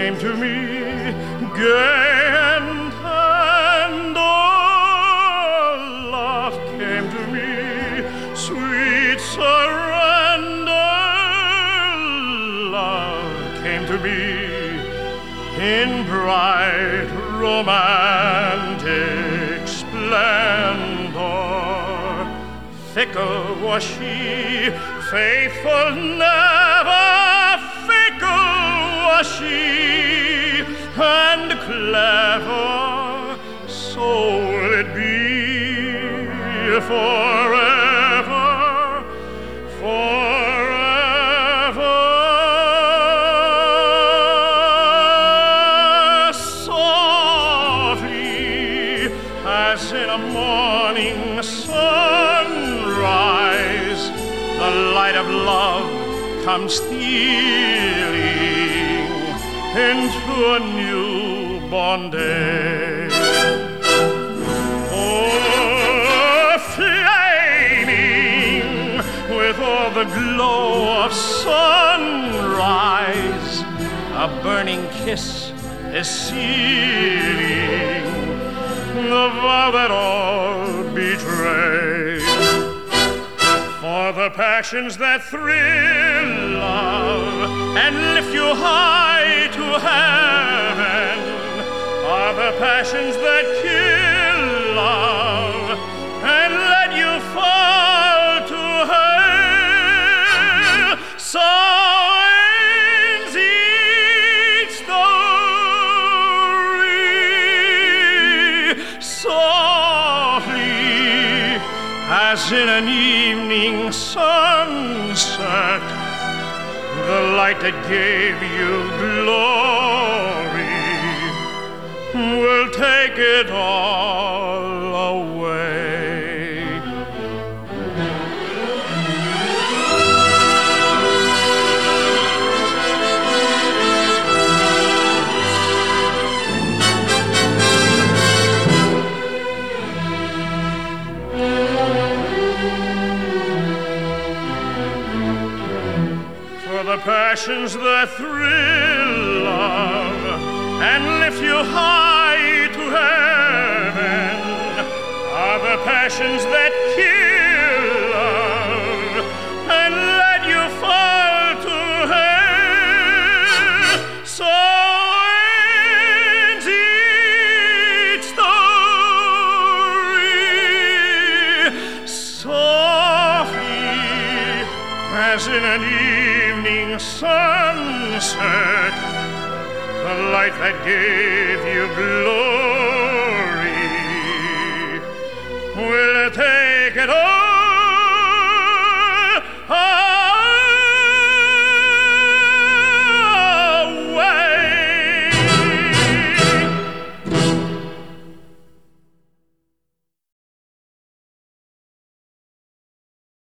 came to me, gay and tender. Love came to me, sweet surrender. Love came to me in bright romantic splendor. Fickle was she, faithful never, fickle was she, and clever, so will it be forever, forever. Softly, as in a morning sunrise, the light of love comes stealing into a newborn day. Oh, flaming with all the glow of sunrise, a burning kiss is sealing the vow that all betray. For the passions that thrill love and lift you high to heaven are the passions that kill love and let you fall to hell. So ends each story softly, as in an evening sunset, the light that gave you glory will take it all away. The passions that thrill love and lift you high to heaven are the passions that kill love and let you fall to hell. So ends each story softly, as in an evening sunset, the light that gave you glory will take it all